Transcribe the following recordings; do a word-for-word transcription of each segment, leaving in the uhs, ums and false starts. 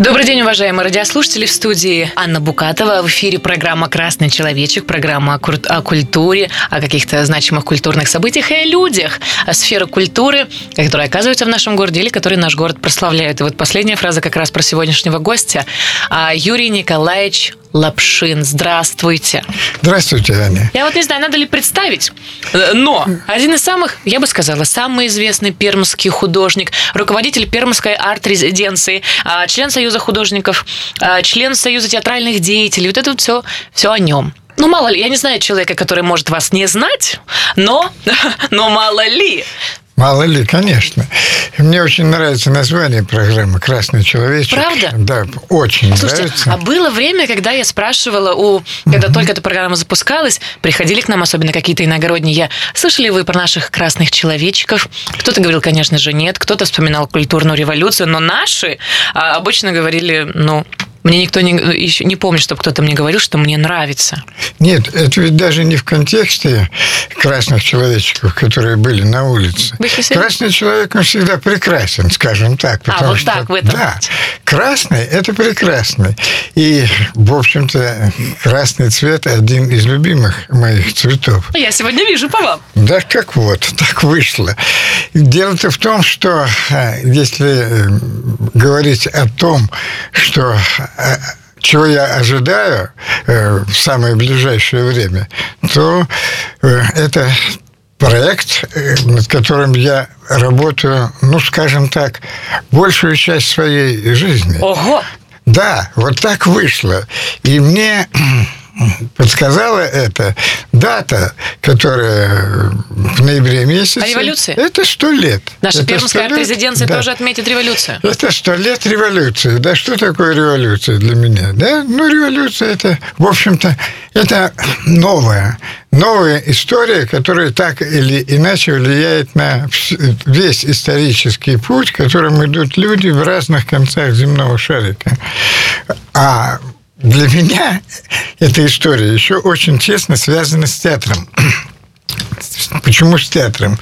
Добрый день, уважаемые радиослушатели. В студии Анна Букатова. В эфире программа «Красный человечек», программа о культуре, о каких-то значимых культурных событиях и о людях. Сфера культуры, которые оказываются в нашем городе или которые наш город прославляют. И вот последняя фраза как раз про сегодняшнего гостя. Юрий Николаевич Лапшин. Здравствуйте. Здравствуйте, Аня. Я вот не знаю, надо ли представить, но один из самых, я бы сказала, самый известный пермский художник, руководитель Пермской арт-резиденции, член Союза художников, член Союза театральных деятелей. Вот это вот все, все о нем. Ну, мало ли, я не знаю человека, который может вас не знать, но, но мало ли. Мало ли, конечно. Мне очень нравится название программы «Красный человечек». Правда? Да, очень Слушайте, нравится. А было время, когда я спрашивала, у, когда mm-hmm. только эта программа запускалась, приходили к нам особенно какие-то иногородние, слышали вы про наших красных человечков? Кто-то говорил, конечно же, нет, кто-то вспоминал культурную революцию, но наши а, обычно говорили, ну... Мне никто не, еще не помнит, чтобы кто-то мне говорил, что мне нравится. Нет, это ведь даже не в контексте красных человечков, которые были на улице. Красный человек, он всегда прекрасен, скажем так. А, вот что, так в этом. Да, красный – это прекрасный. И, в общем-то, красный цвет – один из любимых моих цветов. Я сегодня вижу по вам. Да, как вот, так вышло. Дело-то в том, что если говорить о том, что... чего я ожидаю в самое ближайшее время, то это проект, над которым я работаю, ну, скажем так, большую часть своей жизни. Ого! Да, вот так вышло. И мне... подсказала это дата, которая в ноябре месяце. А революции? Это сто лет. Наша Пермская арт-резиденция да. тоже отметит революцию. Это сто лет революции. Да, что такое революция для меня? Да? Ну, революция – это, в общем-то, это новая, новая история, которая так или иначе влияет на весь исторический путь, которым идут люди в разных концах земного шарика. А для меня эта история еще очень тесно связана с театром. Почему с театром?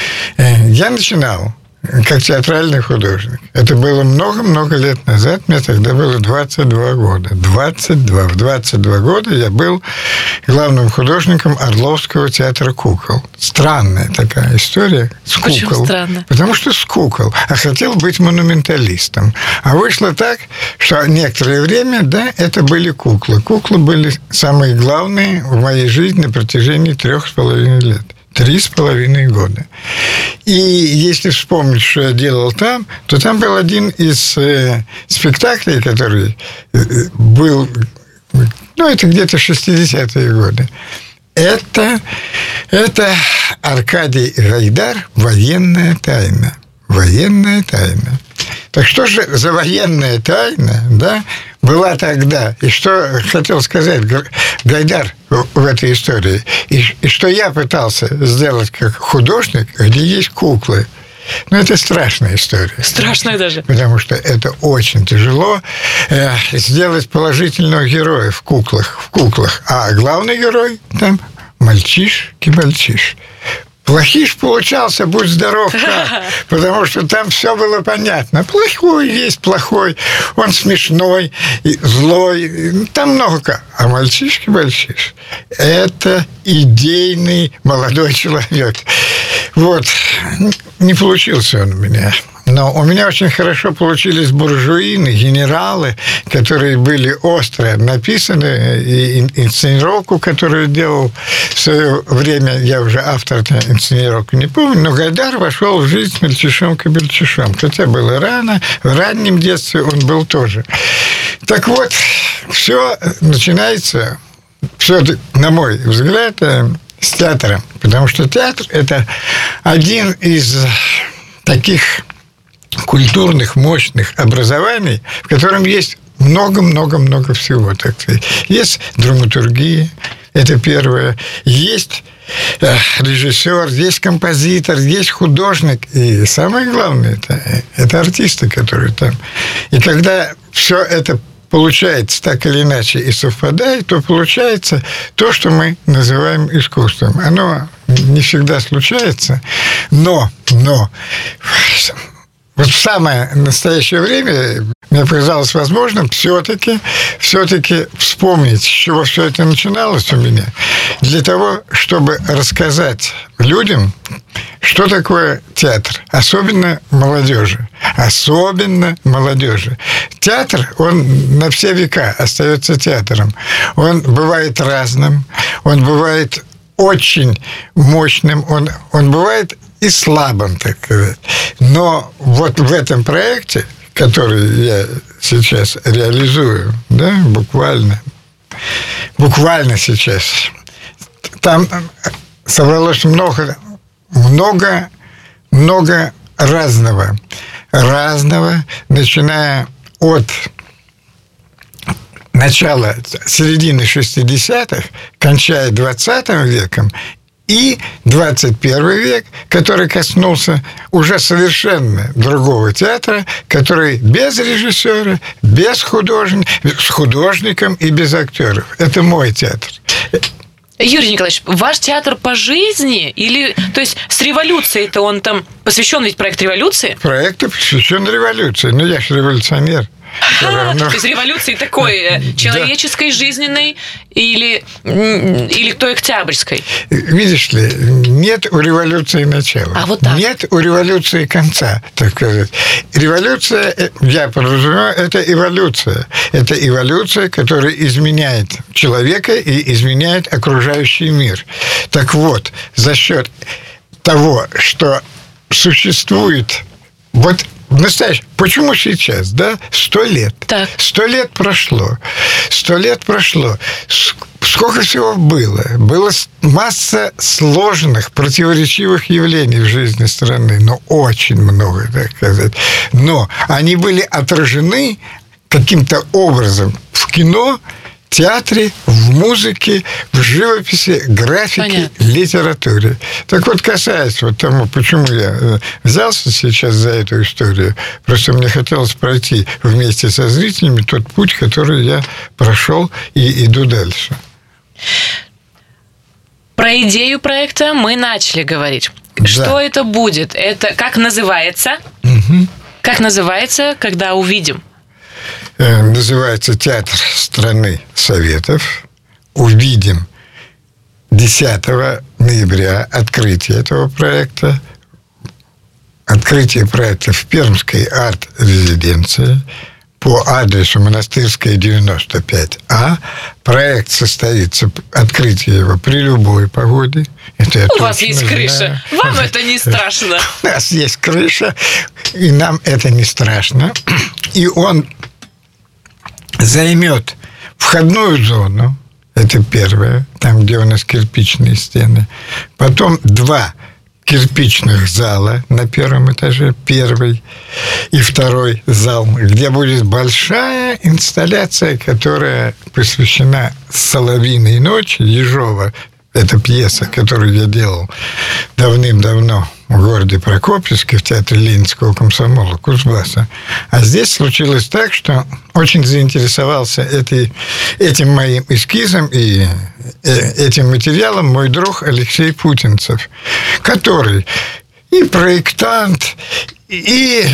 Я начинал как театральный художник. Это было много-много лет назад. Мне тогда было двадцать два года. двадцать два. В двадцать два года я был главным художником Орловского театра кукол. Странная такая история с кукол. Почему странно? Потому что с кукол. А хотел быть монументалистом. А вышло так, что некоторое время, да, это были куклы. Куклы были самые главные в моей жизни на протяжении трех с половиной лет. Три с половиной года. И если вспомнить, что я делал там, то там был один из э, спектаклей, который э, был, ну, это где-то шестидесятые годы. Это, это Аркадий Гайдар «Военная тайна». Военная тайна. Так что же за военная тайна, да, была тогда? И что хотел сказать Гайдар в этой истории? И, и что я пытался сделать как художник, где есть куклы. Ну, это страшная история. Страшная даже. Потому что это очень тяжело э, сделать положительного героя в куклах, в куклах. А главный герой там мальчиш-кибальчиш. Плохиш получался, будь здоров, как. Потому что там все было понятно. Плохой есть плохой, он смешной, злой, там много как. А мальчишки-мальчиш – это идейный молодой человек. Вот. Не получился он у меня. Но у меня очень хорошо получились буржуины, генералы, которые были остро написаны, и инсценировку, которую делал в свое время, я уже автор этой инсценировки не помню, но Гайдар вошел в жизнь с мальчишом-кабельчишом. Хотя было рано, в раннем детстве он был тоже. Так вот, все начинается, все, на мой взгляд, с театра. Потому что театр – это один из таких культурных, мощных образований, в котором есть много-много-много всего, так сказать. Есть драматургия, это первое. Есть режиссер, есть композитор, есть художник. И самое главное, это, это артисты, которые там. И когда все это получается так или иначе и совпадает, то получается то, что мы называем искусством. Оно не всегда случается, но, но вот в самое настоящее время мне показалось возможным все-таки, все-таки вспомнить, с чего все это начиналось у меня, для того, чтобы рассказать людям, что такое театр, особенно молодежи, особенно молодежи. Театр, он на все века остается театром. Он бывает разным, он бывает очень мощным, он, он бывает и слабым, так сказать. Но вот в этом проекте, который я сейчас реализую, да, буквально, буквально сейчас, там собралось много, много, много разного, разного, начиная от начала, середины шестидесятых, кончая двадцатым веком, и двадцать первый век, который коснулся уже совершенно другого театра, который без режиссера, без художника, с художником и без актеров. Это мой театр. Юрий Николаевич, ваш театр по жизни или, то есть, с революцией-то он там посвящен ведь проект революции? Проект посвящен революции. Ну, я же революционер. А, то есть революции такой человеческой, да, жизненной или, или той октябрьской? Видишь ли, нет у революции начала. А вот так. Нет у революции конца, так сказать. Революция, я подразумеваю, это эволюция. Это эволюция, которая изменяет человека и изменяет окружающий мир. Так вот, за счет того, что существует вот настоящий. Почему сейчас, да? Сто лет. Так. Сто лет прошло. Сто лет прошло. Сколько всего было? Было масса сложных, противоречивых явлений в жизни страны. Ну, очень много, так сказать. Но они были отражены каким-то образом в кино, в театре, в музыке, в живописи, графике, понятно, литературе. Так вот, касаясь вот тому, почему я взялся сейчас за эту историю, просто мне хотелось пройти вместе со зрителями тот путь, который я прошел, и иду дальше. Про идею проекта мы начали говорить. Да. Что это будет? Это как называется? Угу. Как называется, когда увидим? Называется «Театр страны Советов». Увидим десятого ноября открытие этого проекта. Открытие проекта в Пермской арт-резиденции по адресу Монастырская, девяносто пять А. Проект состоится, открытие его при любой погоде. Это У вас есть знаю. Крыша. Вам это не страшно. У нас есть крыша, и нам это не страшно. И он займет входную зону, это первое, там, где у нас кирпичные стены. Потом два кирпичных зала на первом этаже, первый и второй зал, где будет большая инсталляция, которая посвящена «Соловьиной ночи» Ежова. Это пьеса, которую я делал давным-давно в городе Прокопьевске, в театре Ленинского комсомола, Кузбасса. А здесь случилось так, что очень заинтересовался этой, этим моим эскизом и этим материалом мой друг Алексей Путинцев, который и проектант, и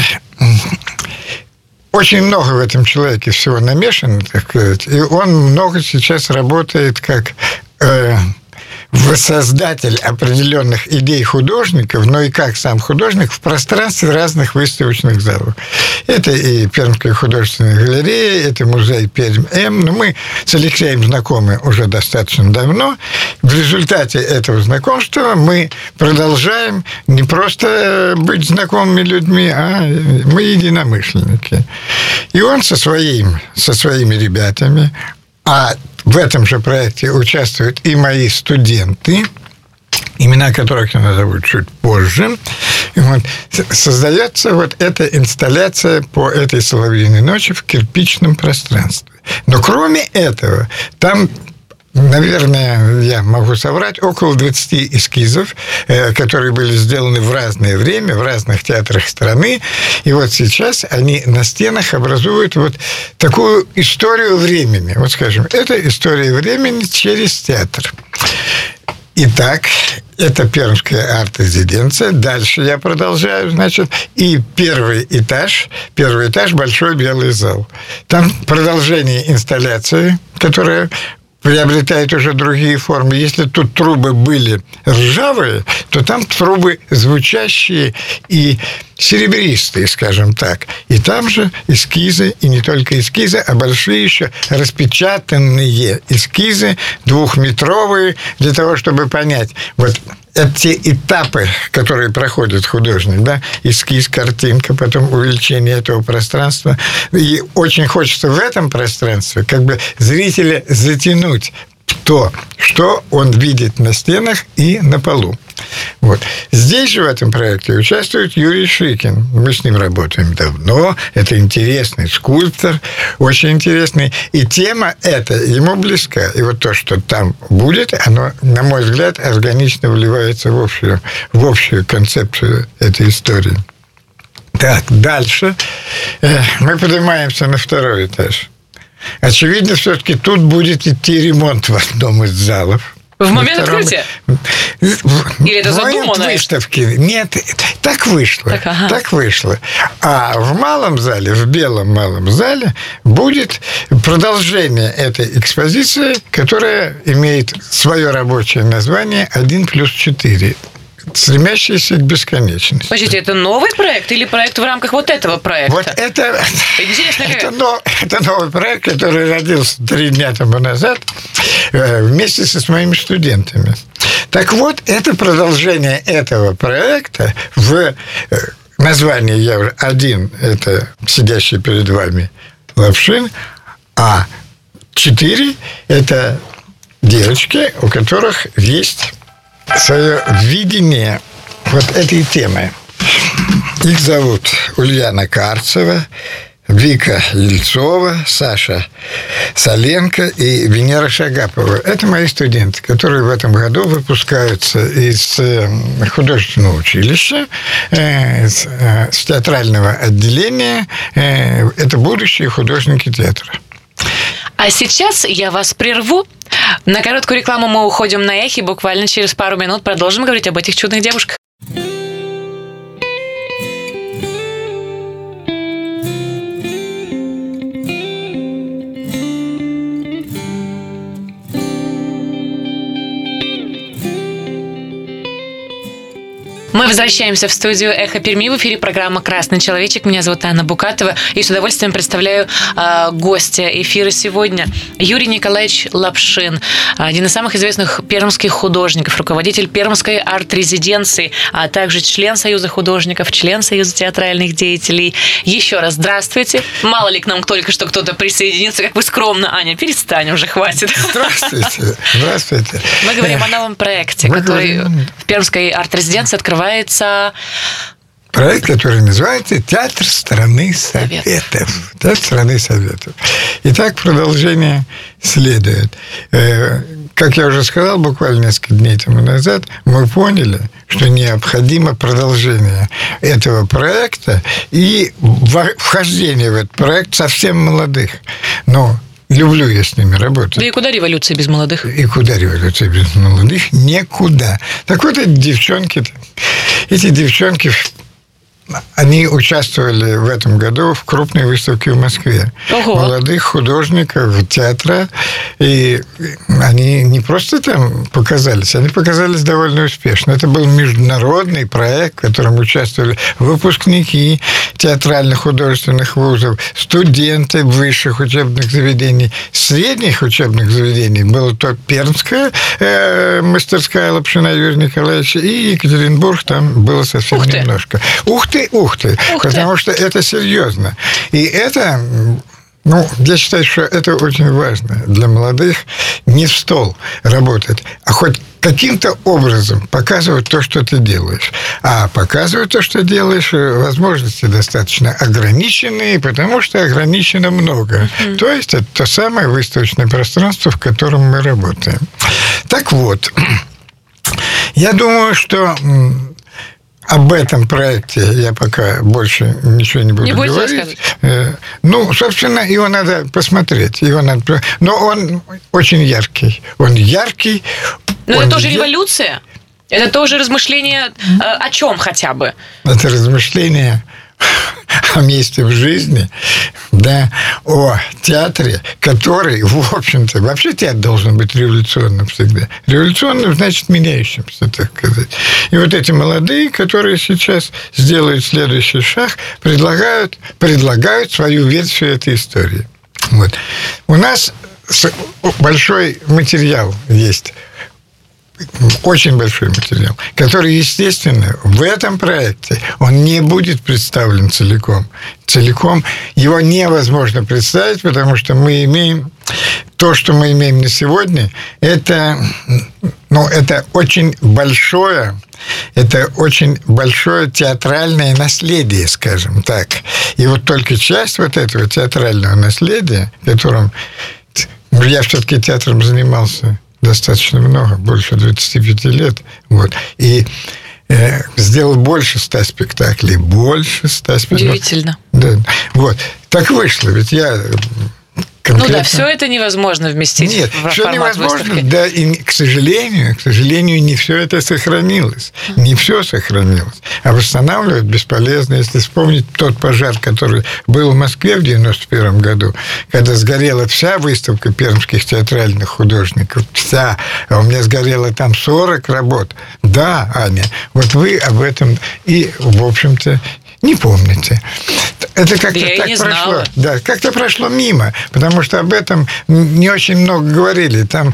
очень много в этом человеке всего намешано, так сказать. И он много сейчас работает как э, воссоздатель определенных идей художников, но и как сам художник в пространстве разных выставочных залов. Это и Пермская художественная галерея, это музей Пермь-М. Но мы с Алексеем знакомы уже достаточно давно. В результате этого знакомства мы продолжаем не просто быть знакомыми людьми, а мы единомышленники. И он со, своим, со своими ребятами, а в этом же проекте участвуют и мои студенты, имена которых я назову чуть позже. И вот создается вот эта инсталляция по этой «Соловьиной ночи» в кирпичном пространстве. Но кроме этого, там, наверное, я могу соврать, около двадцати эскизов, которые были сделаны в разное время, в разных театрах страны. И вот сейчас они на стенах образуют вот такую историю времени. Вот скажем, это история времени через театр. Итак, это Пермская арт-резиденция. Дальше я продолжаю, значит, и первый этаж, первый этаж – большой белый зал. Там продолжение инсталляции, которая приобретает уже другие формы. Если тут трубы были ржавые, то там трубы звучащие и серебристые, скажем так. И там же эскизы, и не только эскизы, а большие еще распечатанные эскизы, двухметровые, для того, чтобы понять, вот эти этапы, которые проходит художник, да, эскиз, картинка, потом увеличение этого пространства. И очень хочется в этом пространстве как бы зрителя затянуть то, что он видит на стенах и на полу. Вот. Здесь же в этом проекте участвует Юрий Шикин. Мы с ним работаем давно. Это интересный скульптор, очень интересный. И тема эта ему близка. И вот то, что там будет, оно, на мой взгляд, органично вливается в общую, в общую концепцию этой истории. Так, дальше мы поднимаемся на второй этаж. Очевидно, все-таки тут будет идти ремонт в одном из залов. В момент открытия? Или это задумано? В выставки. Нет, так вышло. Так, ага. так вышло. А в малом зале, в белом малом зале, будет продолжение этой экспозиции, которая имеет свое рабочее название «один плюс четыре». Стремящиеся к бесконечности. Подождите, это новый проект или проект в рамках вот этого проекта? Вот это, Интересно, это, но, это новый проект, который родился три дня тому назад вместе со моими студентами. Так вот, это продолжение этого проекта в названии я уже один, это сидящий перед вами Лапшин, а четыре это девочки, у которых есть свое видение вот этой темы. Их зовут Ульяна Карцева, Вика Ельцова, Саша Соленко и Венера Шагапова. Это мои студенты, которые в этом году выпускаются из художественного училища, с театрального отделения. Это будущие художники театра. А сейчас я вас прерву. На короткую рекламу мы уходим на эхи. Буквально через пару минут продолжим говорить об этих чудных девушках. Мы возвращаемся в студию «Эхо Перми». В эфире программа «Красный человечек». Меня зовут Анна Букатова. И с удовольствием представляю э, гостя эфира сегодня. Юрий Николаевич Лапшин. Один из самых известных пермских художников. Руководитель Пермской арт-резиденции. А также член Союза художников, член Союза театральных деятелей. Еще раз здравствуйте. Мало ли к нам только что кто-то присоединится. Как вы скромно, Аня, перестань уже, хватит. Здравствуйте. Здравствуйте. Мы говорим о новом проекте, Мы который говорим... в Пермской арт-резиденции открывается. Проект, который называется «Театр страны советов». Театр страны советов. Итак, продолжение следует. Как я уже сказал буквально несколько дней тому назад, мы поняли, что необходимо продолжение этого проекта и вхождение в этот проект совсем молодых. Но люблю я с ними работать. Да и куда революция без молодых? И куда революция без молодых? Никуда. Так вот, эти девчонки, эти девчонки, они участвовали в этом году в крупной выставке в Москве. Ого. Молодых художников театра. И они не просто там показались, они показались довольно успешно. Это был международный проект, в котором участвовали выпускники театральных художественных вузов, студенты высших учебных заведений, средних учебных заведений. Была то Пермская э, мастерская Лапшина Юрия Николаевича, и Екатеринбург там было совсем Ух немножко. Ух ты! Ух ты, Ух потому ты. Что это серьезно. И это, ну, я считаю, что это очень важно для молодых не в стол работать, а хоть каким-то образом показывать то, что ты делаешь. А показывать то, что делаешь, возможности достаточно ограниченные, потому что ограничено много. Mm-hmm. То есть это то самое выставочное пространство, в котором мы работаем. Так вот, я думаю, что об этом проекте я пока больше ничего не буду не говорить. Ну, собственно, его надо посмотреть. Его надо... Но он очень яркий. Он яркий, Но это тоже революция? Это тоже размышление э, о чем хотя бы? Это размышление о месте в жизни, да, о театре, который, в общем-то, вообще театр должен быть революционным всегда. Революционным значит меняющимся, так сказать. И вот эти молодые, которые сейчас сделают следующий шаг, предлагают, предлагают свою версию этой истории. Вот. У нас большой материал есть. Очень большой материал, который, естественно, в этом проекте он не будет представлен целиком. Целиком его невозможно представить, потому что мы имеем то, что мы имеем на сегодня, это, ну, это очень большое, это очень большое театральное наследие, скажем так. И вот только часть вот этого театрального наследия, которым я все-таки театром занимался достаточно много, больше двадцати пяти лет. Вот. И э, сделал больше ста спектаклей. Больше ста спектаклей. Удивительно. Да. Вот. Так вышло. Ведь я конкретно... Ну да, все это невозможно вместить. Нет, в все формат невозможно. выставки. Да, и, к сожалению, к сожалению, не все это сохранилось. Не все сохранилось. А восстанавливать бесполезно. Если вспомнить тот пожар, который был в Москве в девяносто первом году, когда сгорела вся выставка пермских театральных художников, вся, а у меня сгорело там сорок работ. Да, Аня, вот вы об этом и, в общем-то, не помните. Это как-то я так не прошло. знала. Да, как-то прошло мимо, потому что об этом не очень много говорили. Там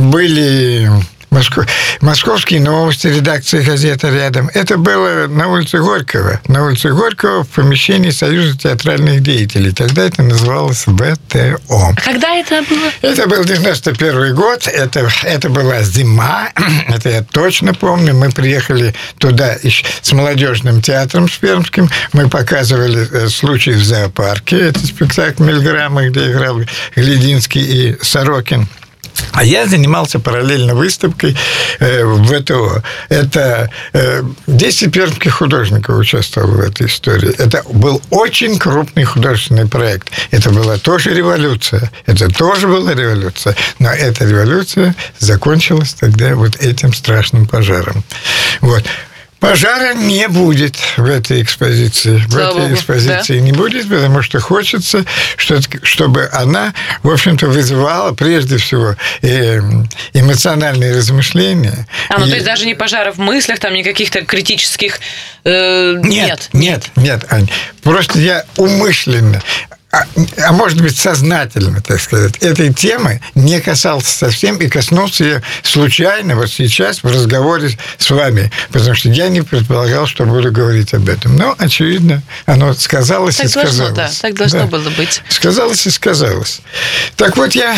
были Москов... московские новости, редакция газеты рядом. Это было на улице Горького. На улице Горького в помещении Союза театральных деятелей. Тогда это называлось вэ тэ о. А когда это было? Это был девяносто первый год. Это, это была зима. Это я точно помню. Мы приехали туда с молодежным театром, с пермским. Мы показывали «Случай в зоопарке». Это спектакль Мильграма, где играл Глединский и Сорокин. А я занимался параллельно выставкой в вэ тэ о. Это десять пермских художников участвовало в этой истории. Это был очень крупный художественный проект. Это была тоже революция. Это тоже была революция. Но эта революция закончилась тогда вот этим страшным пожаром. Вот. Пожара не будет в этой экспозиции. Слава в этой Богу, экспозиции да? не будет, потому что хочется, чтобы она, в общем-то, вызывала прежде всего эмоциональные размышления. А, ну и... то есть даже не пожара в мыслях, там, ни каких-то критических... Э, нет, нет, нет, нет, Ань. Просто я умышленно... А, а может быть, сознательно, так сказать, этой темы не касался совсем и коснулся ее случайно вот сейчас в разговоре с вами, потому что я не предполагал, что буду говорить об этом. Но, очевидно, оно сказалось так и должно, сказалось. Да, так должно да. было быть. Сказалось и сказалось. Так вот, я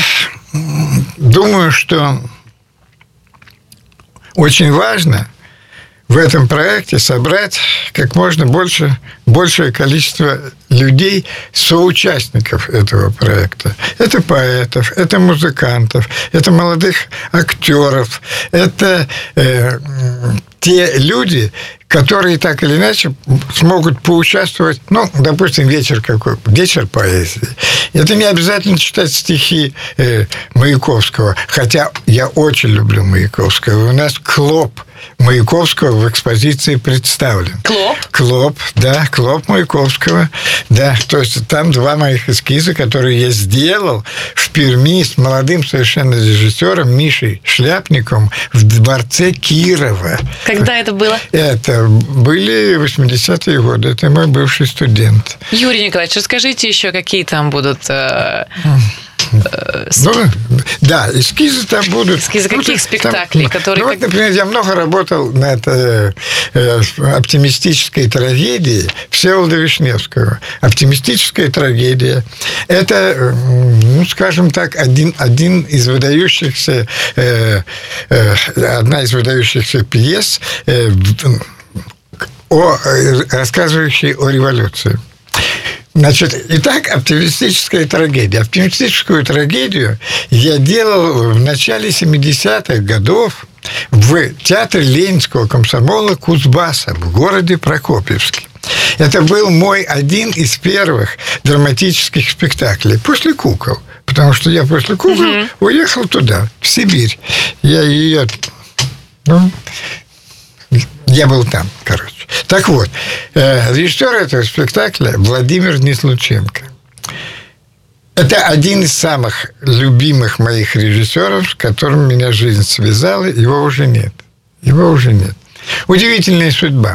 думаю, что очень важно в этом проекте собрать как можно больше, большее количество людей, соучастников этого проекта. Это поэтов, это музыкантов, это молодых актеров, это э, те люди, которые так или иначе смогут поучаствовать, ну, допустим, вечер какой, вечер поэзии. Это не обязательно читать стихи э, Маяковского, хотя я очень люблю Маяковского. У нас клоп Маяковского в экспозиции представлен. Клоп? Клоп, да, клоп Маяковского. Да, то есть там два моих эскиза, которые я сделал в Перми с молодым совершенно режиссером Мишей Шляпником в дворце Кирова. Когда это было? Это были восьмидесятые годы. Это мой бывший студент. Юрий Николаевич, расскажите еще, какие там будут... Э... Ну, да, эскизы там будут. Эскизы каких ну, спектаклей? Там, которые... Ну, вот, например, я много работал над э, э, оптимистической трагедией Всеволода Вишневского. Оптимистическая трагедия – это, ну, скажем так, один, один из выдающихся, э, э, одна из выдающихся пьес, э, о, рассказывающей о революции. Значит, итак, оптимистическая трагедия. Оптимистическую трагедию я делал в начале семидесятых годов в театре Ленинского комсомола «Кузбасса» в городе Прокопьевске. Это был мой один из первых драматических спектаклей после «Кукол». Потому что я после «Кукол» угу. уехал туда, в Сибирь. Я ее Ну, я был там, короче. Так вот, режиссер этого спектакля Владимир Неслученко. Это один из самых любимых моих режиссеров, с которым меня жизнь связала. Его уже нет. Его уже нет. Удивительная судьба.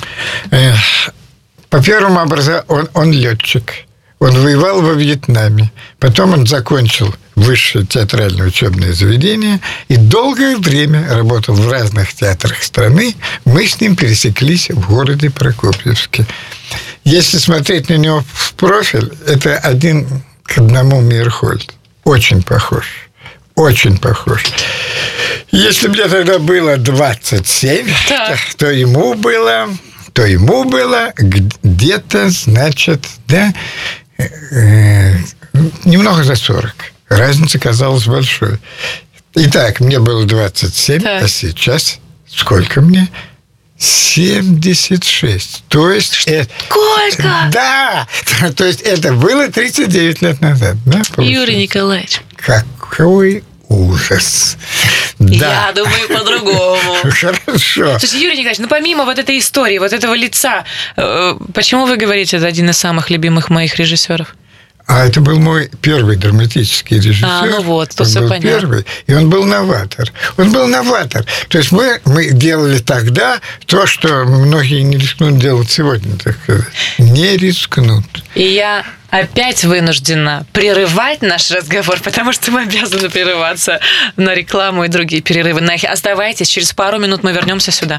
По первому образованию он, он летчик. Он воевал во Вьетнаме. Потом он закончил высшее театральное учебное заведение и долгое время работал в разных театрах страны. Мы с ним пересеклись в городе Прокопьевске. Если смотреть на него в профиль, это один к одному Мейерхольд. Очень похож. Очень похож. Если мне тогда было двадцать семь, то, то ему было... то ему было где-то, значит, да, э, немного за сорок. Разница казалась большой. Итак, мне было двадцать семь, так. А сейчас сколько мне? семьдесят шесть. То есть... Сколько? Это, да! То есть это было тридцать девять лет назад. Да, Юрий Николаевич. Какой ужас. Да. Я думаю по-другому. Хорошо. То есть, Юрий Николаевич, ну помимо вот этой истории, вот этого лица, почему вы говорите, это один из самых любимых моих режиссеров? А это был мой первый драматический режиссер. А, ну вот, то он все был понятно. Первый, и он был новатор. Он был новатор. То есть мы, мы делали тогда то, что многие не рискнут делать сегодня, так сказать. Не рискнут. И я опять вынуждена прерывать наш разговор, потому что мы обязаны прерываться на рекламу и другие перерывы. Оставайтесь, через пару минут мы вернемся сюда.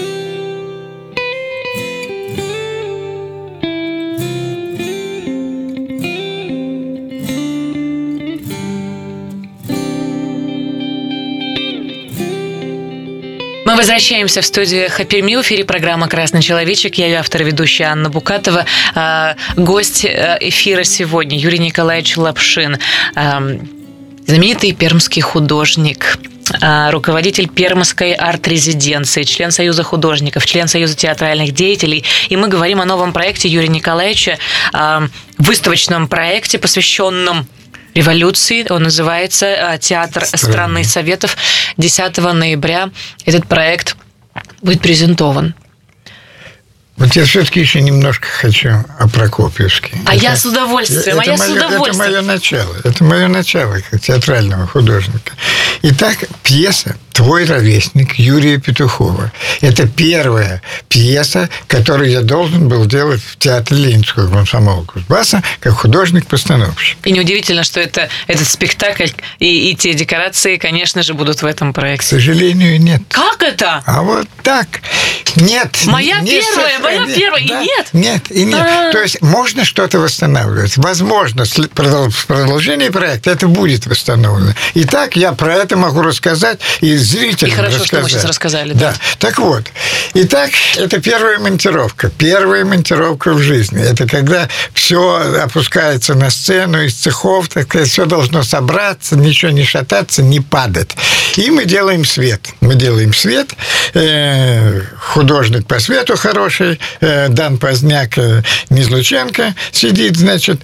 Мы возвращаемся в студию Happy Me. В эфире программа «Красный человечек». Я ее автор и ведущая Анна Букатова. Гость эфира сегодня Юрий Николаевич Лапшин. Знаменитый пермский художник, руководитель Пермской арт-резиденции, член Союза художников, член Союза театральных деятелей. И мы говорим о новом проекте Юрия Николаевича, выставочном проекте, посвященном революции. Он называется «Театр страны Советов». десятого ноября этот проект будет презентован. Вот я все-таки еще немножко хочу о Прокопьевске. А это, я с удовольствием, это а я мое, с удовольствием. Это мое начало. Это мое начало как театрального художника. Итак, пьеса «Твой ровесник» Юрия Петухова. Это первая пьеса, которую я должен был делать в Театре Ленинского комсомола Кузбасса как художник-постановщик. И неудивительно, что это, этот спектакль и, и те декорации, конечно же, будут в этом проекте. К сожалению, нет. Как это? А вот так. Нет. Моя не первая, моя нет, первая, да, и нет? Нет, и нет. А-а-а. То есть можно что-то восстанавливать. Возможно, в продолжении проекта это будет восстановлено. Итак, я про это могу рассказать и зрителям и хорошо, рассказать. что вы сейчас рассказали. Да. Да. Так вот. Итак, это первая монтировка. Первая монтировка в жизни. Это когда все опускается на сцену из цехов, так сказать, все должно собраться, ничего не шататься, не падать. И мы делаем свет. Мы делаем свет. Художник по свету хороший, Дан Поздняк, Неслученко сидит, значит.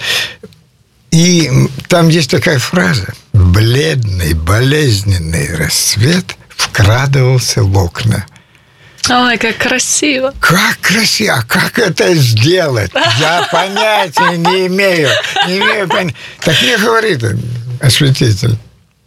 И там есть такая фраза: «Бледный, болезненный рассвет вкрадывался в окна». Ой, как красиво. Как красиво. А как это сделать? Я понятия не имею. Не имею понятия. Так мне говорит осветитель: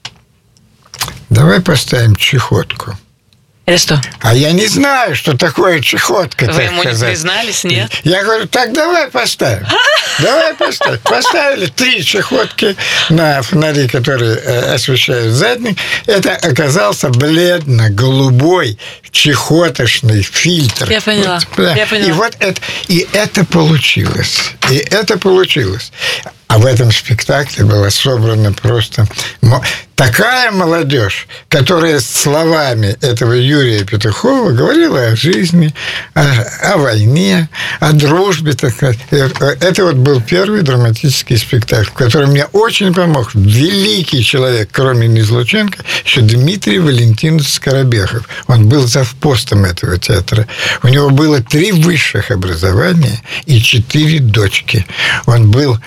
давай поставим чехотку. Это что? А я не знаю, что такое чехотка. Вы ему не признались, нет? Я говорю: так давай поставим. Давай поставим. Поставили три чехотки на фонари, которые освещают задник. Это оказался бледно-голубой чехоточный фильтр. Я поняла. Вот, да. Я поняла. И вот это, и это получилось. И это получилось. А в этом спектакле была собрана просто такая молодежь, которая словами этого Юрия Петухова говорила о жизни, о, о войне, о дружбе. Так сказать. Это вот был первый драматический спектакль, который мне очень помог. Великий человек, кроме Неслученко, еще Дмитрий Валентинович Скоробехов. Он был завпостом этого театра. У него было три высших образования и четыре дочки. Он был Ленин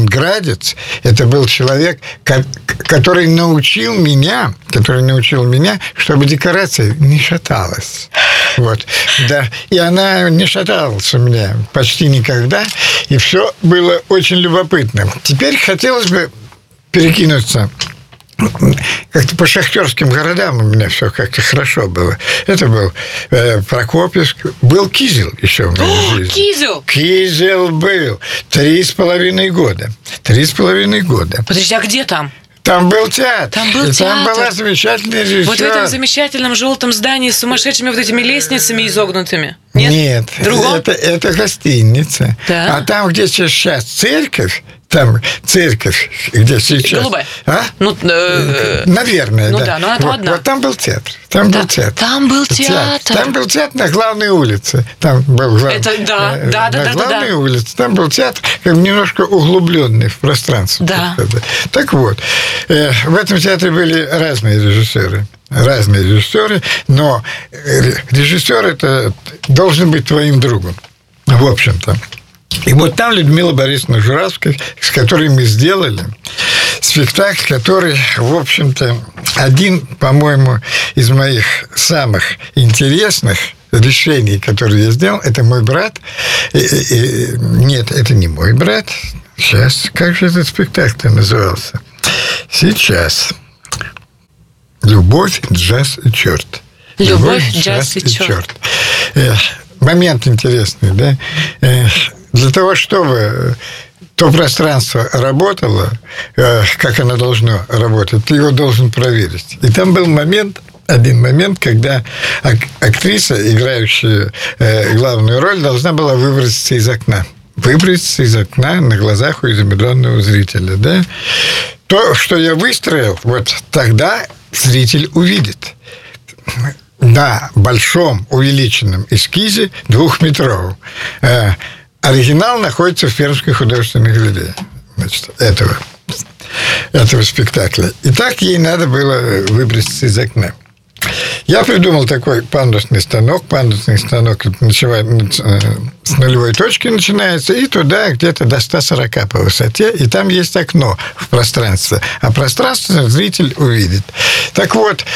ленинградец. Это был человек, который научил меня, который научил меня, чтобы декорация не шаталась. Вот, да. И она не шаталась у меня почти никогда. И все было очень любопытно. Теперь хотелось бы перекинуться как-то по шахтерским городам. У меня все как-то хорошо было. Это был э, Прокопьевск. Был Кизел еще в моей О, жизни. Кизел! Кизел был. Три с половиной года. Три с половиной года. Подожди, а где там? Там был театр. Там был и театр. Там была замечательная режиссер. Вот в этом замечательном желтом здании с сумасшедшими вот этими лестницами изогнутыми. Нет? Нет. Другом? Это, это гостиница. Да. А там, где сейчас церковь, там церковь, где сейчас... Голубая? А? Ну, э... Наверное, ну, да. да, но она вот, одна. Вот там был театр. Там да, был театр. Там был театр. Там был театр на главной улице. Там был глав... Это, да, э, да, да, на да, главной да. улице. Там был театр, как бы немножко углубленный в пространство. Да. Так вот, э, в этом театре были разные режиссеры. Разные режиссеры, но режиссер это должен быть твоим другом. В общем-то. И вот там Людмила Борисовна Журавская, с которой мы сделали спектакль, который, в общем-то, один, по-моему, из моих самых интересных решений, которые я сделал, это мой брат. И, и, нет, это не мой брат. Сейчас, как же этот спектакль назывался? Сейчас. «Любовь, джаз и черт». Любовь, джаз и черт. Момент интересный, да? Для того, чтобы то пространство работало, как оно должно работать, ты его должен проверить. И там был момент, один момент, когда актриса, играющая главную роль, должна была выброситься из окна. Выброситься из окна на глазах у изумленного зрителя, да? То, что я выстроил, вот тогда зритель увидит. На большом увеличенном эскизе двухметровом. Оригинал находится в Пермской художественной галерее. Значит, этого, этого спектакля. И так ей надо было выброситься из окна. Я придумал такой пандусный станок. Пандусный станок с нулевой точки начинается, и туда где-то до ста сорока по высоте, и там есть окно в пространстве. А пространство зритель увидит. Так вот,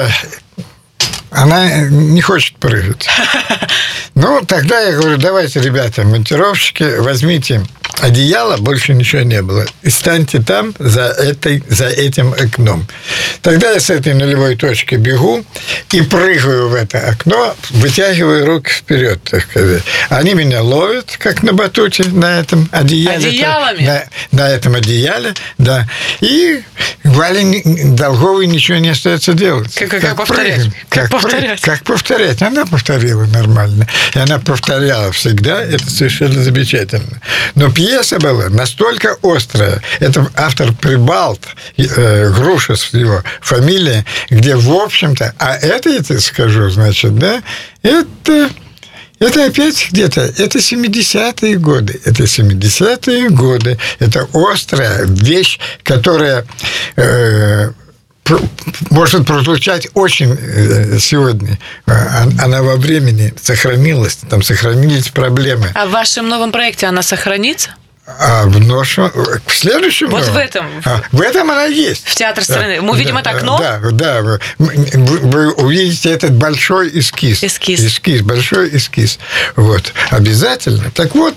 она не хочет прыгать. Ну, тогда я говорю, давайте, ребята, монтировщики, возьмите одеяло, больше ничего не было, и станьте там за, этой, за этим окном. Тогда я с этой нулевой точки бегу и прыгаю в это окно, вытягиваю руки вперед, так сказать. Они меня ловят, как на батуте, на этом одеяле. Одеялами? На, на этом одеяле, да. И Вале Долговой ничего не остается делать. Как, как, как повторять? Прыгать, как, как повторять? Как повторять. Она повторила нормально. И она повторяла всегда. Это совершенно замечательно. Но пьеса была настолько острая. Это автор Прибалт, э, Грушес его фамилия, где, в общем-то... А это, я тебе скажу, значит, да, это... Это опять где-то, это семидесятые годы. Это семидесятые годы. Это острая вещь, которая э, пр- может прозвучать очень э, сегодня. Она во времени сохранилась, там сохранились проблемы. А в вашем новом проекте она сохранится? А в нашем, в следующем Вот новом, в этом. А, в этом она есть. В театр страны. Мы увидим да, это окно? Да, да. Вы, вы увидите этот большой эскиз. Эскиз. Эскиз, большой эскиз. Вот. Обязательно. Так вот,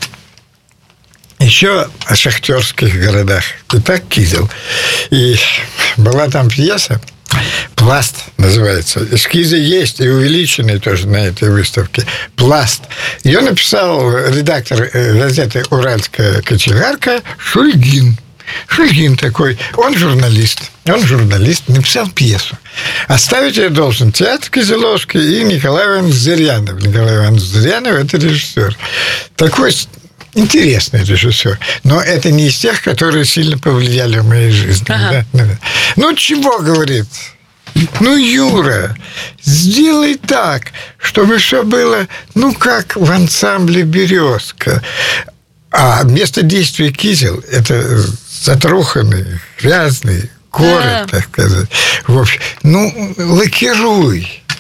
еще о шахтерских городах. Итак, Кизел. И была там пьеса. «Пласт» называется. Эскизы есть и увеличенные тоже на этой выставке. «Пласт». Ее написал редактор газеты «Уральская кочегарка» Шульгин. Шульгин такой. Он журналист. Он журналист. Написал пьесу. А ставить ее должен театр Кизеловский и Николай Иванович Зырянов. Николай Иванович Зырянов – это режиссер. Такой интересный режиссер. Но это не из тех, которые сильно повлияли в моей жизни. Ага. Да? Ну, чего, говорит? Ну, Юра, сделай так, чтобы все было, ну, как в ансамбле «Березка». А место действия Кизел – это затруханный, грязный город, А. так сказать. В общем, ну, лакируй.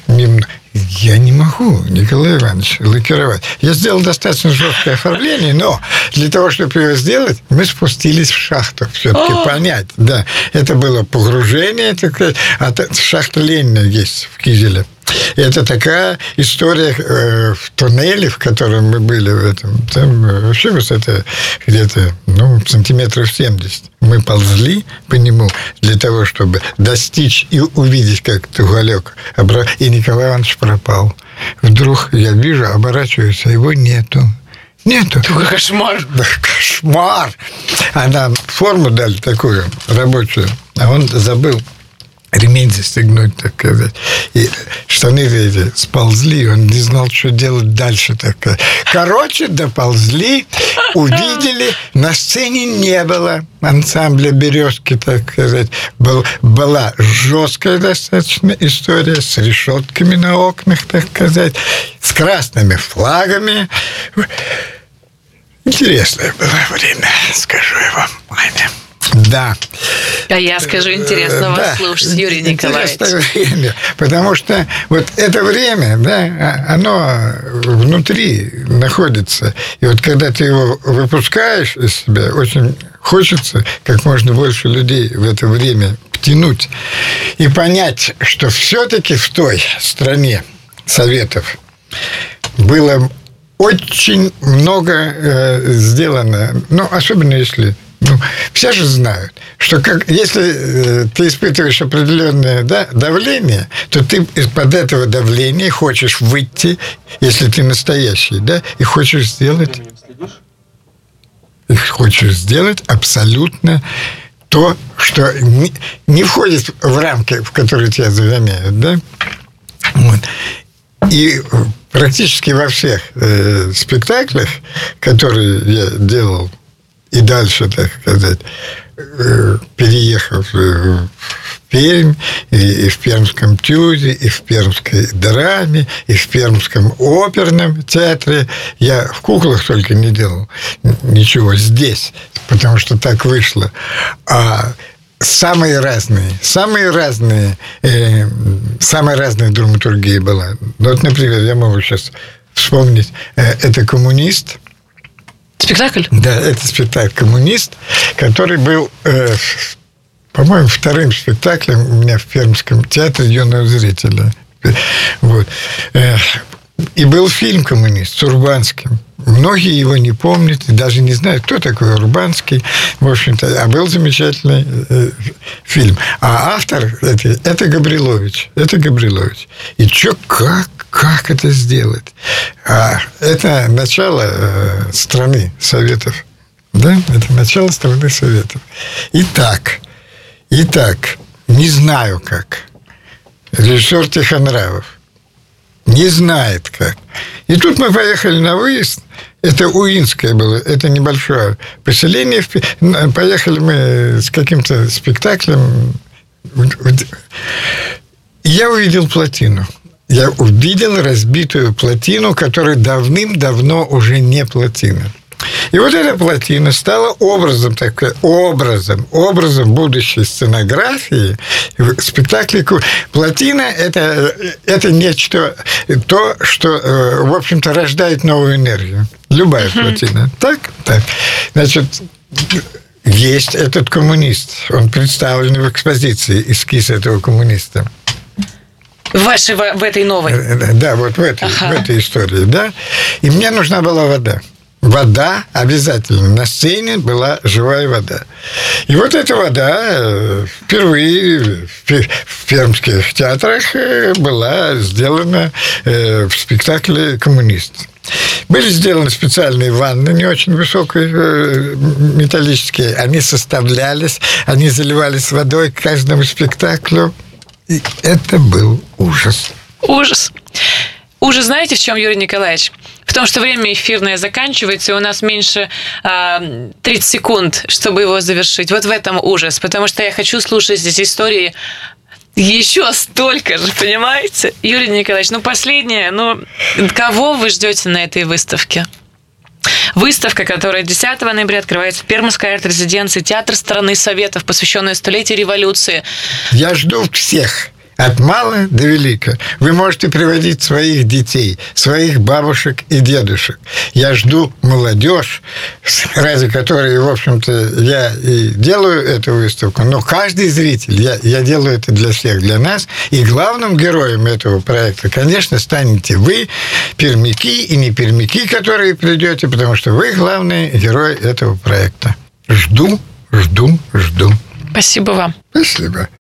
Я не могу, Николай Иванович, лакировать. Я сделал достаточно жесткое оформление, но для того, чтобы его сделать, мы спустились в шахту. Все-таки О! понять. Да, это было погружение, такое, а шахта Ленина есть в Кизеле. Это такая история э, в туннеле, в котором мы были в этом. Там вообще высота где-то ну, сантиметров семьдесят. Мы ползли по нему для того, чтобы достичь и увидеть, как этот уголек. И Николай Иванович пропал. Вдруг я вижу, оборачиваюсь, а его нету. Нету. Какой кошмар. Да, кошмар. А нам форму дали такую рабочую, а он забыл ремень застегнуть, так сказать. И штаны эти сползли, он не знал, что делать дальше. Так. Короче, доползли, увидели, на сцене не было ансамбля «Березки», так сказать. Был, была жесткая достаточно история с решетками на окнах, так сказать, с красными флагами. Интересное было время, скажу я вам, Аня. Да. А я скажу, интересно вас да. слушать, Юрий Николаевич. Интересное время, потому что вот это время, да, оно внутри находится. И вот когда ты его выпускаешь из себя, очень хочется как можно больше людей в это время втянуть и понять, что все-таки в той стране Советов было очень много э, сделано, ну, особенно если... Ну, все же знают, что как, если э, ты испытываешь определенное да, давление, то ты из-под этого давления хочешь выйти, если ты настоящий, да, и хочешь сделать, и хочешь сделать абсолютно то, что не, не входит в рамки, в которые тебя загоняют, да. Вот. И практически во всех э, спектаклях, которые я делал, и дальше, так сказать, переехав в Пермь, и в Пермском тюзе, и в Пермской драме, и в Пермском оперном театре. Я в куклах только не делал ничего здесь, потому что так вышло. А самые разные, самые разные, э, самая разная драматургия была. Вот, например, я могу сейчас вспомнить, э, это «Коммунист». Спектакль? Да, это спектакль «Коммунист», который был, э, по-моему, вторым спектаклем у меня в Пермском театре юного зрителя. Вот. И был фильм «Коммунист» с Урбанским. Многие его не помнят и даже не знают, кто такой Урбанский. В общем-то, а был замечательный э, фильм. А автор это, это Габрилович. Это Габрилович. И что, как, как это сделать? А это начало э, страны Советов. Да? Это начало страны Советов. Итак, итак, не знаю как. Режиссер Тихонравов не знает как. И тут мы поехали на выезд. Это Уинское было, это небольшое поселение. Поехали мы с каким-то спектаклем. Я увидел плотину. Я увидел разбитую плотину, которая давным-давно уже не плотина. И вот эта плотина стала образом, такой, образом, образом будущей сценографии в спектакле. Плотина это, – это нечто, то, что, в общем-то, рождает новую энергию. Любая uh-huh. плотина. Так? Так. Значит, есть этот коммунист. Он представлен в экспозиции, эскиз этого коммуниста. В вашей, в этой новой? Да, вот в этой, ага. в этой истории. Да? И мне нужна была вода. Вода обязательно. На сцене была живая вода. И вот эта вода впервые в пермских театрах была сделана в спектакле «Коммунист». Были сделаны специальные ванны, не очень высокие, металлические. Они составлялись, они заливались водой к каждому спектаклю. И это был ужас. Ужас. Ужас, знаете, в чем, Юрий Николаевич? В том, что время эфирное заканчивается, и у нас меньше э, тридцать секунд, чтобы его завершить. Вот в этом ужас. Потому что я хочу слушать здесь истории еще столько же, понимаете? Юрий Николаевич, ну, последнее. Ну, кого вы ждете на этой выставке? Выставка, которая десятого ноября открывается в Пермской арт-резиденции, театр страны Советов, посвященная столетию революции. Я жду всех. От мала до велика. Вы можете приводить своих детей, своих бабушек и дедушек. Я жду молодежь, ради которой, в общем-то, я и делаю эту выставку. Но каждый зритель, я, я делаю это для всех, для нас. И главным героем этого проекта, конечно, станете вы, пермяки и не пермяки, которые придете, потому что вы главный герой этого проекта. Жду, жду, жду. Спасибо вам. Спасибо.